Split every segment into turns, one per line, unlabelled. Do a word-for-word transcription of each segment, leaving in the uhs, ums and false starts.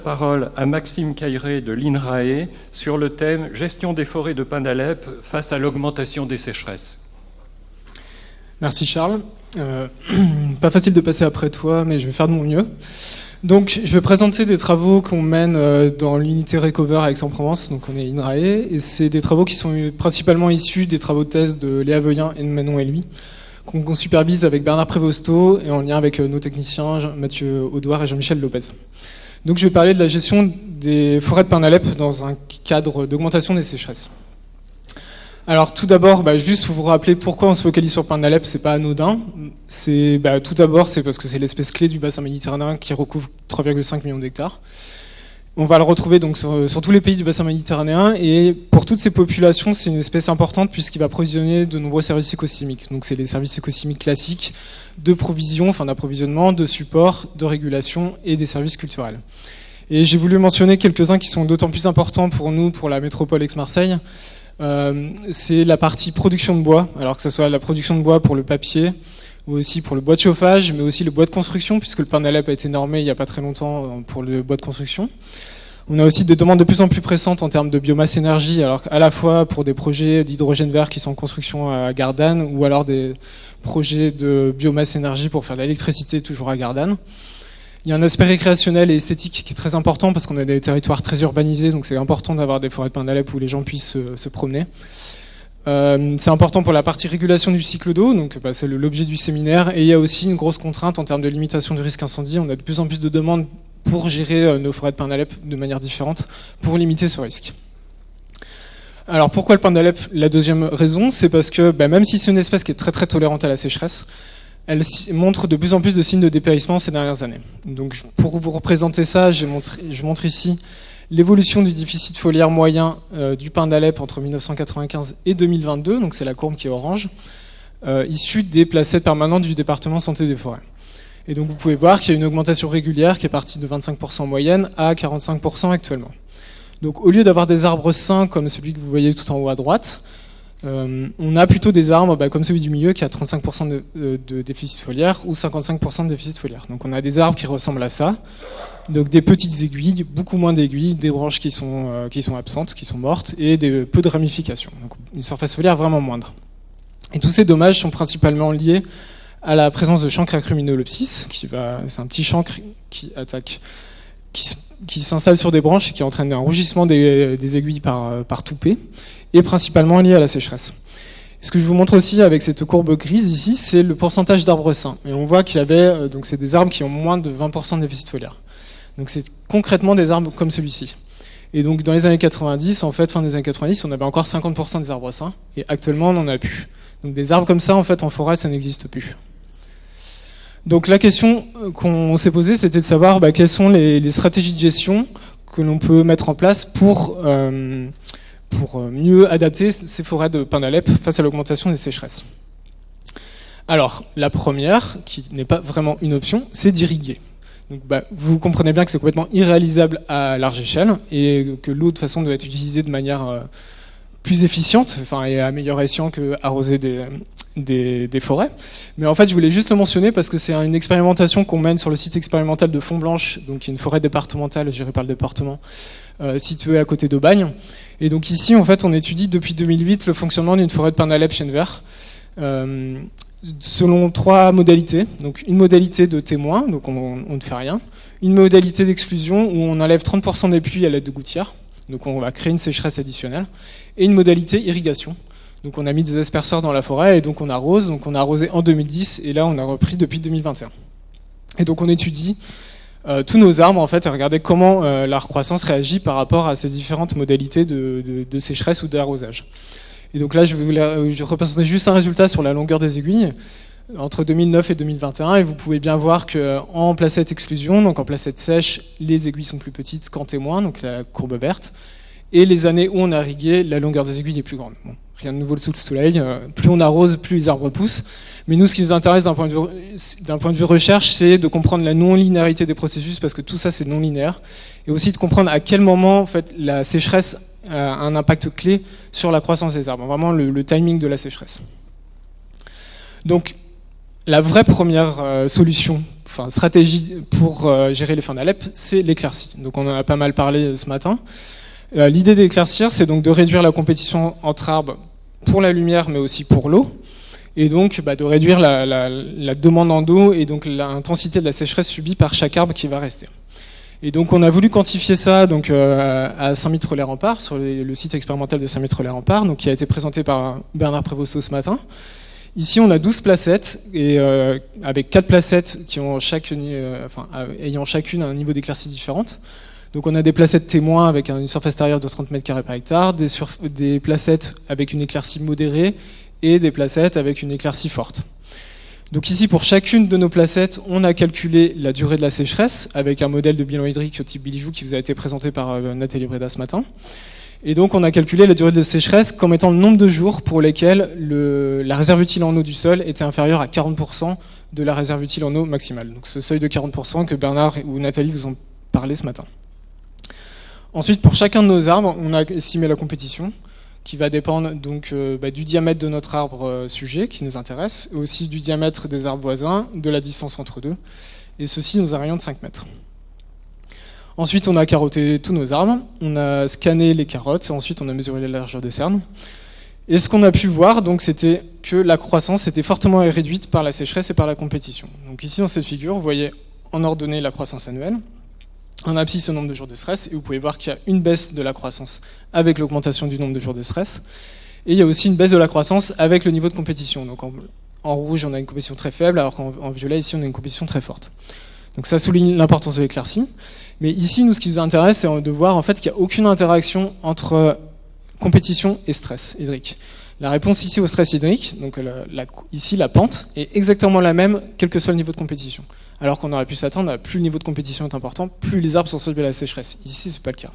Parole à Maxime Cailleret de l'I N R A E sur le thème « Gestion des forêts de pin d'Alep face à l'augmentation des sécheresses ».
Merci Charles. Euh, pas facile de passer après toi, mais je vais faire de mon mieux. Donc, je vais présenter des travaux qu'on mène dans l'unité Recover à Aix-en-Provence, donc on est I N R A E, et c'est des travaux qui sont principalement issus des travaux de thèse de Léa Veuillin et de Manon et lui, qu'on supervise avec Bernard Prévosto et en lien avec nos techniciens Mathieu Audouard et Jean-Michel Lopez. Donc je vais parler de la gestion des forêts de pin d'Alep dans un cadre d'augmentation des sécheresses. Alors tout d'abord, bah, juste pour vous rappeler pourquoi on se focalise sur le pin d'Alep, c'est pas anodin. C'est, bah, tout d'abord, c'est parce que c'est l'espèce clé du bassin méditerranéen qui recouvre trois virgule cinq millions d'hectares. On va le retrouver donc sur, sur tous les pays du bassin méditerranéen, et pour toutes ces populations, c'est une espèce importante puisqu'il va provisionner de nombreux services écosystémiques. Donc c'est les services écosystémiques classiques de provision, enfin d'approvisionnement, de support, de régulation et des services culturels. Et j'ai voulu mentionner quelques-uns qui sont d'autant plus importants pour nous, pour la métropole Aix-Marseille. Euh, c'est la partie production de bois, alors que ce soit la production de bois pour le papier, ou aussi pour le bois de chauffage, mais aussi le bois de construction, puisque le pin d'Alep a été normé il n'y a pas très longtemps pour le bois de construction. On a aussi des demandes de plus en plus pressantes en termes de biomasse énergie, alors à la fois pour des projets d'hydrogène vert qui sont en construction à Gardanne, ou alors des projets de biomasse énergie pour faire de l'électricité toujours à Gardanne. Il y a un aspect récréationnel et esthétique qui est très important parce qu'on a des territoires très urbanisés, donc c'est important d'avoir des forêts de pin d'Alep où les gens puissent se, se promener. Euh, c'est important pour la partie régulation du cycle d'eau, donc bah, c'est l'objet du séminaire, et il y a aussi une grosse contrainte en termes de limitation du risque incendie. On a de plus en plus de demandes pour gérer euh, nos forêts de pin d'Alep de manière différente, pour limiter ce risque. Alors pourquoi le pin d'Alep? La deuxième raison, c'est parce que bah, même si c'est une espèce qui est très très tolérante à la sécheresse, elle montre de plus en plus de signes de dépérissement ces dernières années. Donc pour vous représenter ça, je montre, je montre ici l'évolution du déficit foliaire moyen euh, du pin d'Alep entre mille neuf cent quatre-vingt-quinze et deux mille vingt-deux, donc c'est la courbe qui est orange, euh, issue des placettes permanentes du département santé des forêts. Et donc vous pouvez voir qu'il y a une augmentation régulière qui est partie de vingt-cinq pour cent en moyenne à quarante-cinq pour cent actuellement. Donc au lieu d'avoir des arbres sains comme celui que vous voyez tout en haut à droite, euh, on a plutôt des arbres bah, comme celui du milieu qui a trente-cinq pour cent de, de, de déficit foliaire ou cinquante-cinq pour cent de déficit foliaire. Donc on a des arbres qui ressemblent à ça. Donc des petites aiguilles, beaucoup moins d'aiguilles, des branches qui sont, euh, qui sont absentes, qui sont mortes, et des, peu de ramifications. Donc une surface foliaire vraiment moindre. Et tous ces dommages sont principalement liés à la présence de chancre acruminolopsis, qui va, c'est un petit chancre qui attaque, qui, qui s'installe sur des branches et qui entraîne un rougissement des, des aiguilles par, par toupée, et principalement lié à la sécheresse. Ce que je vous montre aussi avec cette courbe grise ici, c'est le pourcentage d'arbres sains. Et on voit qu'il y avait, donc c'est des arbres qui ont moins de vingt pour cent de déficit foliaire. Donc c'est concrètement des arbres comme celui-ci. Et donc dans les années quatre-vingt-dix, en fait, fin des années quatre-vingt-dix, on avait encore cinquante pour cent des arbres sains, et actuellement on n'en a plus. Donc des arbres comme ça, en fait, en forêt, ça n'existe plus. Donc la question qu'on s'est posée, c'était de savoir bah, quelles sont les, les stratégies de gestion que l'on peut mettre en place pour, euh, pour mieux adapter ces forêts de pin d'Alep face à l'augmentation des sécheresses. Alors, la première, qui n'est pas vraiment une option, c'est d'irriguer. Donc, bah, vous comprenez bien que c'est complètement irréalisable à large échelle et que l'eau de toute façon doit être utilisée de manière euh, plus efficiente, enfin, et à meilleur escient que arroser des, des, des forêts. Mais en fait, je voulais juste le mentionner parce que c'est une expérimentation qu'on mène sur le site expérimental de Font-Blanche, donc une forêt départementale gérée par le département, euh, située à côté d'Aubagne. Et donc ici, en fait, on étudie depuis deux mille huit le fonctionnement d'une forêt de pin d'Alep chêne vert. Euh, selon trois modalités. Donc une modalité de témoin, donc on, on ne fait rien. Une modalité d'exclusion où on enlève trente pour cent des pluies à l'aide de gouttières, donc on va créer une sécheresse additionnelle. Et une modalité irrigation. Donc on a mis des asperceurs dans la forêt et donc on arrose. Donc on a arrosé en deux mille dix et là on a repris depuis deux mille vingt et un. Et donc on étudie euh, tous nos arbres en fait et regarder comment euh, la recroissance réagit par rapport à ces différentes modalités de, de, de sécheresse ou d'arrosage. Et donc là, je vais vous représenter juste un résultat sur la longueur des aiguilles entre deux mille neuf et deux mille vingt et un. Et vous pouvez bien voir qu'en placette exclusion, donc en placette sèche, les aiguilles sont plus petites qu'en témoin, donc la courbe verte. Et les années où on a irrigué, la longueur des aiguilles est plus grande. Bon, rien de nouveau sous le soleil. Plus on arrose, plus les arbres poussent. Mais nous, ce qui nous intéresse d'un point de vue, d'un point de vue recherche, c'est de comprendre la non-linéarité des processus, parce que tout ça, c'est non linéaire. Et aussi de comprendre à quel moment, en fait, la sécheresse a un impact clé sur la croissance des arbres. Vraiment le, le timing de la sécheresse. Donc, la vraie première euh, solution enfin, stratégie pour euh, gérer les feux d'Alep, c'est l'éclaircie. Donc on en a pas mal parlé ce matin. Euh, l'idée d'éclaircir, c'est donc de réduire la compétition entre arbres pour la lumière, mais aussi pour l'eau, et donc bah, de réduire la, la, la demande en eau et donc l'intensité de la sécheresse subie par chaque arbre qui va rester. Et donc on a voulu quantifier ça donc, euh, à Saint-Mitre-les-Remparts, sur les, le site expérimental de Saint-Mitre-les-Remparts, donc qui a été présenté par Bernard Prévosto ce matin. Ici on a douze placettes, et, euh, avec quatre placettes qui ont chaque, euh, enfin, ayant chacune un niveau d'éclaircie différent. Donc on a des placettes témoins avec une surface extérieure de trente mètres carrés par hectare, des, sur, des placettes avec une éclaircie modérée, et des placettes avec une éclaircie forte. Donc ici, pour chacune de nos placettes, on a calculé la durée de la sécheresse avec un modèle de bilan hydrique type Bilijou qui vous a été présenté par euh, Nathalie Breda ce matin. Et donc on a calculé la durée de sécheresse comme étant le nombre de jours pour lesquels le, la réserve utile en eau du sol était inférieure à quarante pour cent de la réserve utile en eau maximale. Donc ce seuil de quarante pour cent que Bernard ou Nathalie vous ont parlé ce matin. Ensuite, pour chacun de nos arbres, on a estimé la compétition, qui va dépendre donc euh, bah, du diamètre de notre arbre euh, sujet qui nous intéresse, et aussi du diamètre des arbres voisins, de la distance entre deux, et ceci dans un rayon de cinq mètres. Ensuite, on a carotté tous nos arbres, on a scanné les carottes, et ensuite on a mesuré la largeur de cerne. Et ce qu'on a pu voir, donc, c'était que la croissance était fortement réduite par la sécheresse et par la compétition. Donc ici, dans cette figure, vous voyez en ordonnée la croissance annuelle, en abscisse au nombre de jours de stress, et vous pouvez voir qu'il y a une baisse de la croissance avec l'augmentation du nombre de jours de stress, et il y a aussi une baisse de la croissance avec le niveau de compétition. Donc en, en rouge, on a une compétition très faible, alors qu'en en violet, ici, on a une compétition très forte. Donc ça souligne l'importance de l'éclaircie. Mais ici, nous, ce qui nous intéresse, c'est de voir en fait, qu'il n'y a aucune interaction entre compétition et stress hydrique. La réponse ici au stress hydrique, donc la, la, ici la pente, est exactement la même, quel que soit le niveau de compétition. Alors qu'on aurait pu s'attendre à plus le niveau de compétition est important, plus les arbres sont sensibles à la sécheresse. Ici, c'est pas le cas.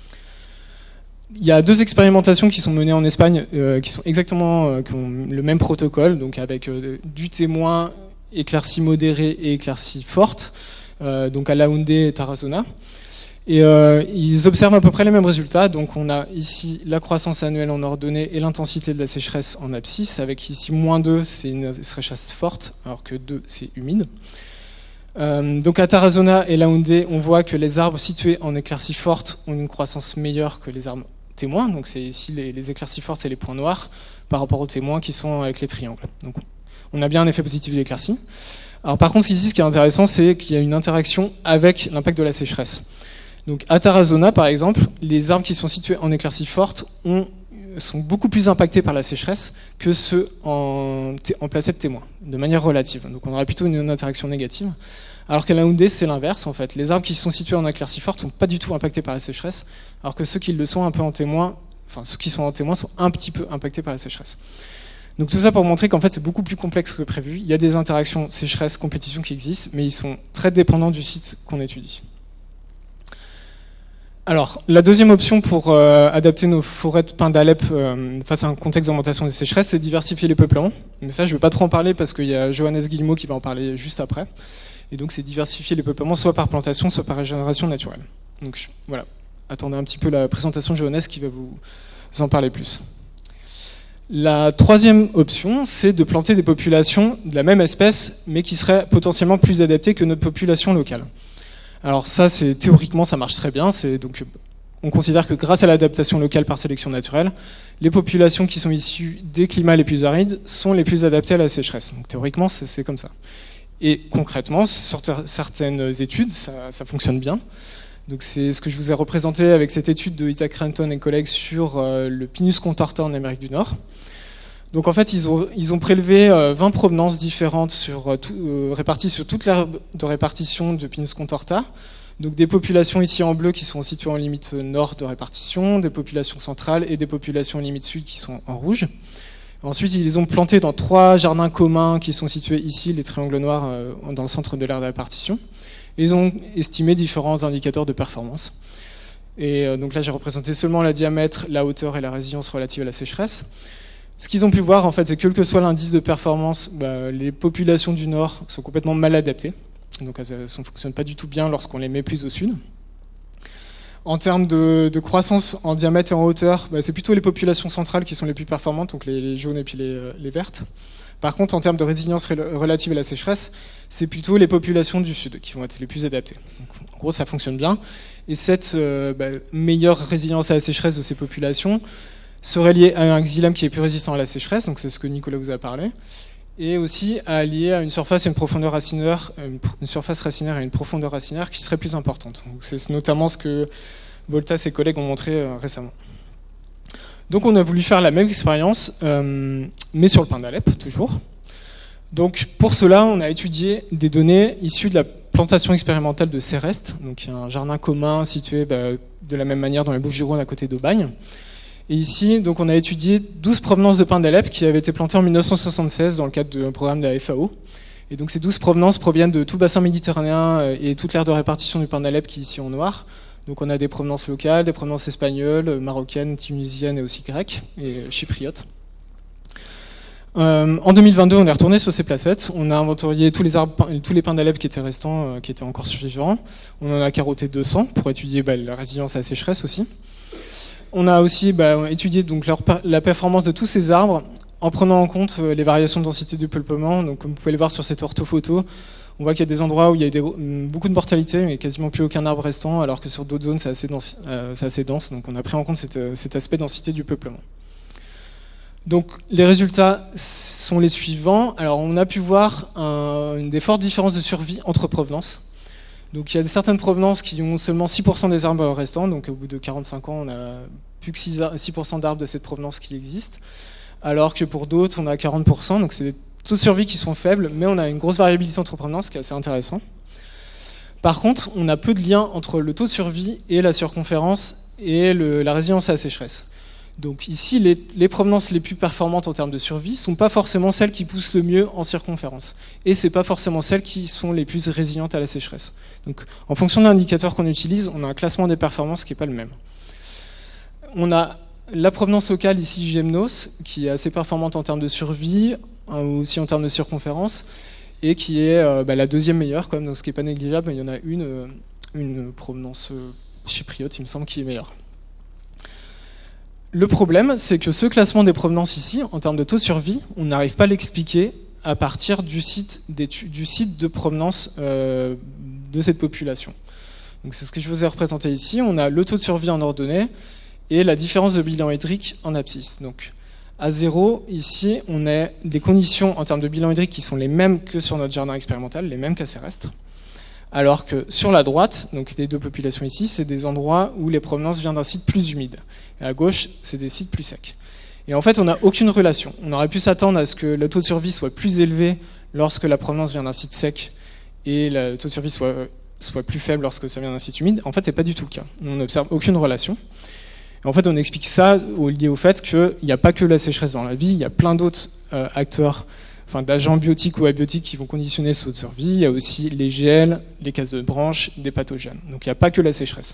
Il y a deux expérimentations qui sont menées en Espagne, euh, qui sont exactement euh, qui ont le même protocole, donc avec euh, du témoin, éclaircie modérée et éclaircie forte, euh, donc à Laoundé et Tarazona. Et euh, ils observent à peu près les mêmes résultats. Donc on a ici la croissance annuelle en ordonnée et l'intensité de la sécheresse en abscisse, avec ici moins deux, c'est une sécheresse forte, alors que deux, c'est humide. Euh, donc à Tarazona et Laoundé, on voit que les arbres situés en éclaircie forte ont une croissance meilleure que les arbres témoins. Donc c'est ici les, les éclaircies fortes, c'est les points noirs, par rapport aux témoins qui sont avec les triangles. Donc on a bien un effet positif de l'éclaircie. Alors par contre, ici, ce qui est intéressant, c'est qu'il y a une interaction avec l'impact de la sécheresse. Donc à Tarazona, par exemple, les arbres qui sont situés en éclaircie forte ont, sont beaucoup plus impactés par la sécheresse que ceux en, en placette témoin, de manière relative. Donc on aurait plutôt une interaction négative. Alors qu'à Laoundé, c'est l'inverse en fait. Les arbres qui sont situés en éclaircie forte ne sont pas du tout impactés par la sécheresse, alors que ceux qui le sont un peu en témoin, enfin ceux qui sont en témoin sont un petit peu impactés par la sécheresse. Donc tout ça pour montrer qu'en fait c'est beaucoup plus complexe que prévu. Il y a des interactions sécheresse-compétition qui existent, mais ils sont très dépendants du site qu'on étudie. Alors, la deuxième option pour euh, adapter nos forêts de pins d'Alep euh, face à un contexte d'augmentation des sécheresses, c'est diversifier les peuplements. Mais ça, je ne vais pas trop en parler parce qu'il y a Johannes Guillemot qui va en parler juste après. Et donc, c'est diversifier les peuplements soit par plantation, soit par régénération naturelle. Donc, je, voilà. Attendez un petit peu la présentation de Johannes qui va vous en parler plus. La troisième option, c'est de planter des populations de la même espèce, mais qui seraient potentiellement plus adaptées que notre population locale. Alors ça, c'est théoriquement, ça marche très bien. C'est donc, on considère que grâce à l'adaptation locale par sélection naturelle, les populations qui sont issues des climats les plus arides sont les plus adaptées à la sécheresse. Donc théoriquement, c'est comme ça. Et concrètement, sur certaines études, ça, ça fonctionne bien. Donc c'est ce que je vous ai représenté avec cette étude de Isaac Renton et collègues sur euh, le Pinus contorta en Amérique du Nord. Donc en fait, ils ont, ils ont prélevé euh, vingt provenances différentes sur, euh, tout, euh, réparties sur toute l'aire de répartition de Pinus contorta. Donc des populations ici en bleu qui sont situées en limite nord de répartition, des populations centrales et des populations en limite sud qui sont en rouge. Ensuite, ils les ont plantés dans trois jardins communs qui sont situés ici, les triangles noirs, euh, dans le centre de l'aire de répartition. Et ils ont estimé différents indicateurs de performance. Et euh, donc là, j'ai représenté seulement la diamètre, la hauteur et la résilience relative à la sécheresse. Ce qu'ils ont pu voir, en fait, c'est que quel que soit l'indice de performance, bah, les populations du Nord sont complètement mal adaptées. Donc elles ne fonctionnent pas du tout bien lorsqu'on les met plus au sud. En termes de, de croissance en diamètre et en hauteur, bah, c'est plutôt les populations centrales qui sont les plus performantes, donc les, les jaunes et puis les, les vertes, Par contre, en termes de résilience relative à la sécheresse, c'est plutôt les populations du sud qui vont être les plus adaptées. Donc, en gros, ça fonctionne bien. Et cette euh, bah, meilleure résilience à la sécheresse de ces populations serait liée à un xylème qui est plus résistant à la sécheresse, donc c'est ce que Nicolas vous a parlé, et aussi à lier à une surface et une profondeur racinaire, une surface racinaire et une profondeur racinaire qui serait plus importante. C'est notamment ce que Volta et ses collègues ont montré euh, récemment. Donc on a voulu faire la même expérience, euh, mais sur le pin d'Alep, toujours. Donc pour cela, on a étudié des données issues de la plantation expérimentale de Céreste, donc il y a un jardin commun situé bah, de la même manière dans les Bouches-du-Rhône à côté d'Aubagne. Et ici, donc, on a étudié douze provenances de pin d'Alep qui avaient été plantées en mille neuf cent soixante-seize dans le cadre d'un programme de la F A O. Et donc ces douze provenances proviennent de tout le bassin méditerranéen et toute l'aire de répartition du pin d'Alep qui est ici en noir. Donc on a des provenances locales, des provenances espagnoles, marocaines, tunisiennes et aussi grecques et chypriotes. Euh, en deux mille vingt-deux, on est retourné sur ces placettes. On a inventorié tous les arbres, tous les pins d'Alep qui étaient restants, euh, qui étaient encore survivants. On en a carotté deux cents pour étudier bah, la résilience à la sécheresse aussi. On a aussi bah, étudié donc, leur, la performance de tous ces arbres en prenant en compte euh, les variations de densité du peuplement. Donc, comme vous pouvez le voir sur cette orthophoto, on voit qu'il y a des endroits où il y a eu des, beaucoup de mortalité, mais quasiment plus aucun arbre restant, alors que sur d'autres zones, c'est assez, euh, assez dense. Donc, on a pris en compte cette, cet aspect densité du peuplement. Donc, les résultats sont les suivants. Alors, on a pu voir un, une des fortes différences de survie entre provenances. Donc il y a certaines provenances qui ont seulement six pour cent des arbres restants, donc au bout de quarante-cinq ans, on n'a plus que six pour cent d'arbres de cette provenance qui existent, alors que pour d'autres, on a quarante pour cent, donc c'est des taux de survie qui sont faibles, mais on a une grosse variabilité entre provenances, ce qui est assez intéressant. Par contre, on a peu de lien entre le taux de survie et la circonférence et le, la résilience à la sécheresse. Donc ici, les, les provenances les plus performantes en termes de survie ne sont pas forcément celles qui poussent le mieux en circonférence. Et ce n'est pas forcément celles qui sont les plus résilientes à la sécheresse. Donc en fonction de l'indicateur qu'on utilise, on a un classement des performances qui n'est pas le même. On a la provenance locale ici, Gymnos, qui est assez performante en termes de survie, aussi en termes de circonférence, et qui est euh, bah, la deuxième meilleure, quand même, donc ce qui n'est pas négligeable, mais il y en a une, une provenance chypriote, il me semble, qui est meilleure. Le problème, c'est que ce classement des provenances ici, en termes de taux de survie, on n'arrive pas à l'expliquer à partir du site, du site de provenance euh, de cette population. Donc c'est ce que je vous ai représenté ici. On a le taux de survie en ordonnée et la différence de bilan hydrique en abscisse. Donc à zéro, ici, on a des conditions en termes de bilan hydrique qui sont les mêmes que sur notre jardin expérimental, les mêmes qu'à Céreste. Alors que sur la droite, donc les deux populations ici, c'est des endroits où les provenances viennent d'un site plus humide. Et à gauche, c'est des sites plus secs. Et en fait, on n'a aucune relation. On aurait pu s'attendre à ce que le taux de survie soit plus élevé lorsque la provenance vient d'un site sec et le taux de survie soit, soit plus faible lorsque ça vient d'un site humide. En fait, c'est pas du tout le cas. On n'observe aucune relation. Et en fait, on explique ça lié au fait qu'il n'y a pas que la sécheresse dans la vie, il y a plein d'autres euh, acteurs, enfin d'agents biotiques ou abiotiques qui vont conditionner ce taux de survie. Il y a aussi les gels, les casses de branches, des pathogènes. Donc il n'y a pas que la sécheresse.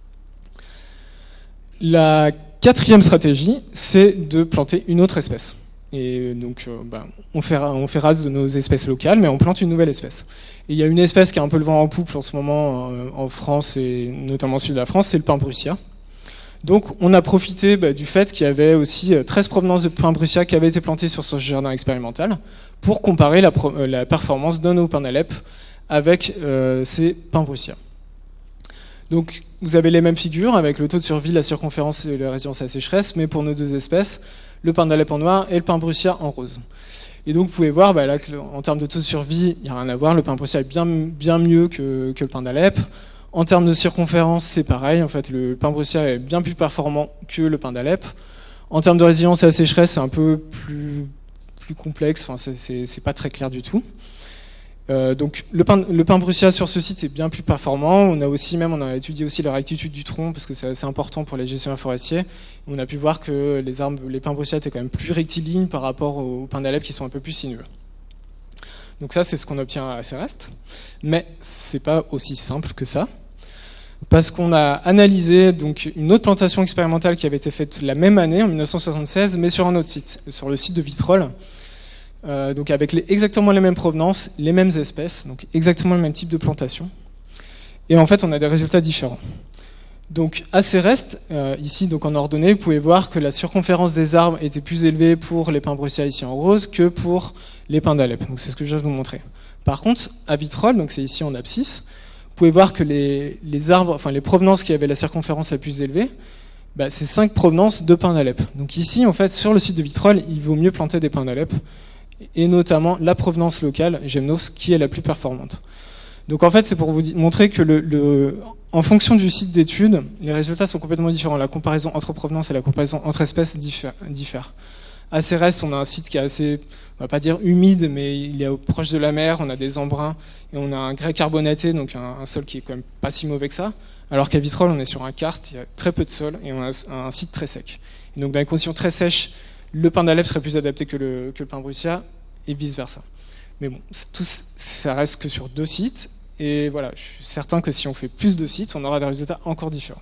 La quatrième stratégie, c'est de planter une autre espèce. Et donc, euh, bah, on, fait, on fait race de nos espèces locales, mais on plante une nouvelle espèce. Et il y a une espèce qui a un peu le vent en poupe en ce moment euh, en France, et notamment au sud de la France, c'est le pin brussia. Donc, on a profité bah, du fait qu'il y avait aussi treize provenances de pin brussia qui avaient été plantées sur ce jardin expérimental pour comparer la, pro, la performance de nos pins d'Alep avec euh, ces pin brussia. Donc, vous avez les mêmes figures avec le taux de survie, la circonférence et la résilience à la sécheresse, mais pour nos deux espèces, le pin d'Alep en noir et le pin brussia en rose. Et donc, vous pouvez voir, bah, là, en termes de taux de survie, il n'y a rien à voir. Le pin brussia est bien, bien mieux que, que le pin d'Alep. En termes de circonférence, c'est pareil. En fait, le pin brussia est bien plus performant que le pin d'Alep. En termes de résilience à la sécheresse, c'est un peu plus, plus complexe. Enfin, c'est pas très clair du tout. Euh, donc le pin, le pin brussia sur ce site est bien plus performant. On a aussi même on a étudié aussi la rectitude du tronc parce que c'est assez important pour les gestionnaires forestiers. On a pu voir que les arbres, les pins brussia étaient quand même plus rectilignes par rapport aux pins d'Alep qui sont un peu plus sinueux. Donc ça c'est ce qu'on obtient à Céreste, mais c'est pas aussi simple que ça parce qu'on a analysé donc une autre plantation expérimentale qui avait été faite la même année en mille neuf cent soixante-seize, mais sur un autre site, sur le site de Vitrolles. Euh, donc avec les, exactement les mêmes provenances, les mêmes espèces, donc exactement le même type de plantation. Et en fait, on a des résultats différents. Donc à ces restes, euh, ici donc en ordonnée, vous pouvez voir que la circonférence des arbres était plus élevée pour les pins brussia ici en rose que pour les pins d'Alep. Donc c'est ce que je vais vous montrer. Par contre, à Vitrolles, donc c'est ici en abscisse, vous pouvez voir que les, les arbres, enfin les provenances qui avaient la circonférence la plus élevée, bah, c'est cinq provenances de pins d'Alep. Donc ici, en fait, sur le site de Vitrolles, il vaut mieux planter des pins d'Alep, et notamment la provenance locale, Gemnos, qui est la plus performante. Donc en fait, c'est pour vous montrer que le, le, en fonction du site d'étude, les résultats sont complètement différents. La comparaison entre provenances et la comparaison entre espèces diffèrent. À ces restes, on a un site qui est assez, on va pas dire humide, mais il est proche de la mer, on a des embruns, et on a un grès carbonaté, donc un, un sol qui est quand même pas si mauvais que ça. Alors qu'à Vitrolles, on est sur un karst, il y a très peu de sol, et on a un site très sec. Et donc dans les conditions très sèches, le pin d'Alep serait plus adapté que le, que le pin brussia, et vice-versa. Mais bon, tout, ça reste que sur deux sites, et voilà, je suis certain que si on fait plus de sites, on aura des résultats encore différents.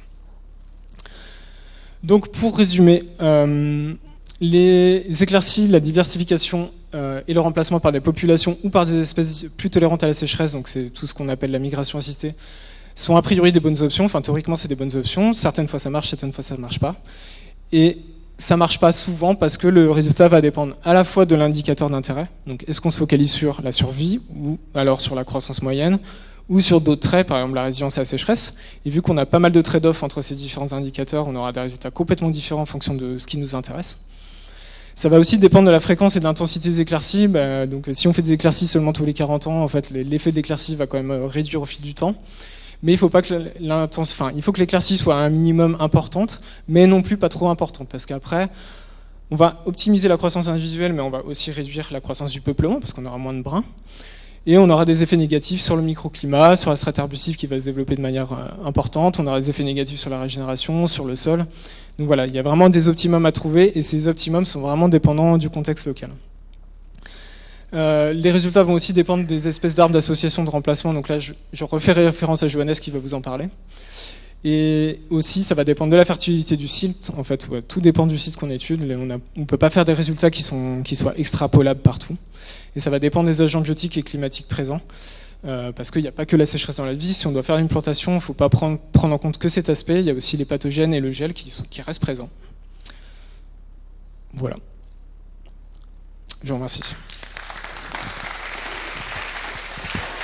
Donc pour résumer, euh, les éclaircies, la diversification euh, et le remplacement par des populations ou par des espèces plus tolérantes à la sécheresse, donc c'est tout ce qu'on appelle la migration assistée, sont a priori des bonnes options. Enfin, théoriquement, c'est des bonnes options. Certaines fois, ça marche, certaines fois, ça ne marche pas. Et ça ne marche pas souvent parce que le résultat va dépendre à la fois de l'indicateur d'intérêt. Donc, est-ce qu'on se focalise sur la survie ou alors sur la croissance moyenne ou sur d'autres traits, par exemple la résilience à la sécheresse. Et vu qu'on a pas mal de trade-off entre ces différents indicateurs, on aura des résultats complètement différents en fonction de ce qui nous intéresse. Ça va aussi dépendre de la fréquence et de l'intensité des éclaircies. Bah, donc, si on fait des éclaircies seulement tous les quarante ans, en fait, l'effet de l'éclaircie va quand même réduire au fil du temps. Mais il faut pas que enfin, il faut que l'éclaircie soit à un minimum importante, mais non plus pas trop importante, parce qu'après, on va optimiser la croissance individuelle, mais on va aussi réduire la croissance du peuplement, parce qu'on aura moins de brins. Et on aura des effets négatifs sur le microclimat, sur la strate arbustive qui va se développer de manière importante, on aura des effets négatifs sur la régénération, sur le sol. Donc voilà, il y a vraiment des optimums à trouver, et ces optimums sont vraiment dépendants du contexte local. Euh, les résultats vont aussi dépendre des espèces d'arbres d'association de remplacement, donc là je, je refais référence à Johannes qui va vous en parler. Et aussi ça va dépendre de la fertilité du site, en fait, ouais, tout dépend du site qu'on étude, on ne peut pas faire des résultats qui, sont, qui soient extrapolables partout. Et ça va dépendre des agents biotiques et climatiques présents, euh, parce qu'il n'y a pas que la sécheresse dans la vie, si on doit faire une plantation, il ne faut pas prendre, prendre en compte que cet aspect, il y a aussi les pathogènes et le gel qui, sont, qui restent présents. Voilà. Je vous remercie.